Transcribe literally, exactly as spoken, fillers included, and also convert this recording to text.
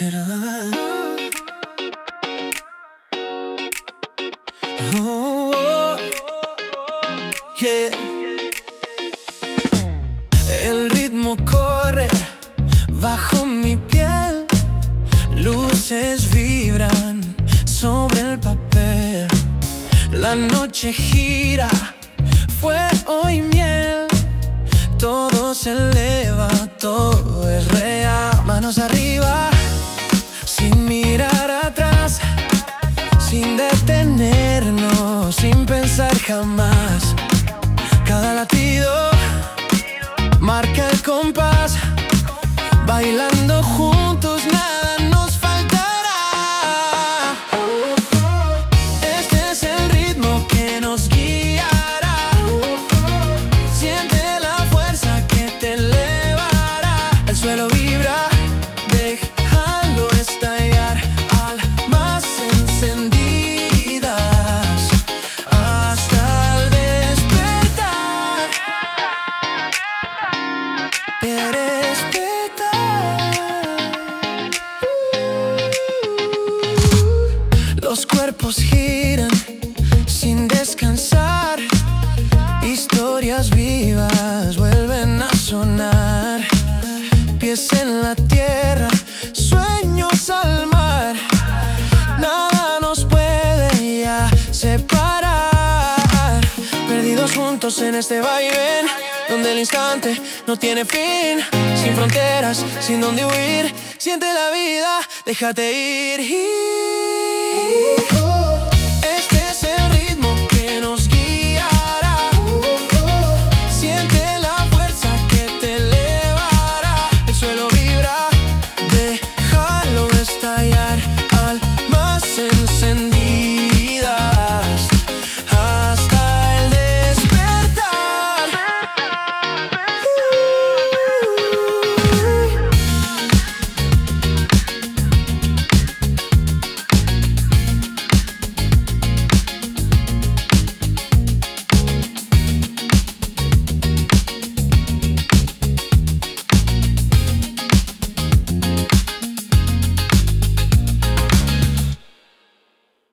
Oh, oh, yeah. El ritmo corre bajo mi piel, luces vibran sobre el papel. La noche gira, fuego y miel. Todo se eleva, todo es real. Manos arriba, sin mirar atrás, sin detenernos, sin pensar jamás. Cada latido marca el compás, bailando juntos nada nos faltará. Este es el ritmo que nos guiará. Siente la fuerza que te elevará. El suelo vibra, dejando estallar almas encendidas hasta el despertar. Los cuerpos giran sin descansar, historias vivas vuelven a sonar. Pies en la tierra, sueños al mar, nada nos puede ya separar. Perdidos juntos en este vaivén, donde el instante no tiene fin. Sin fronteras, sin dónde huir, siente la vida, déjate ir.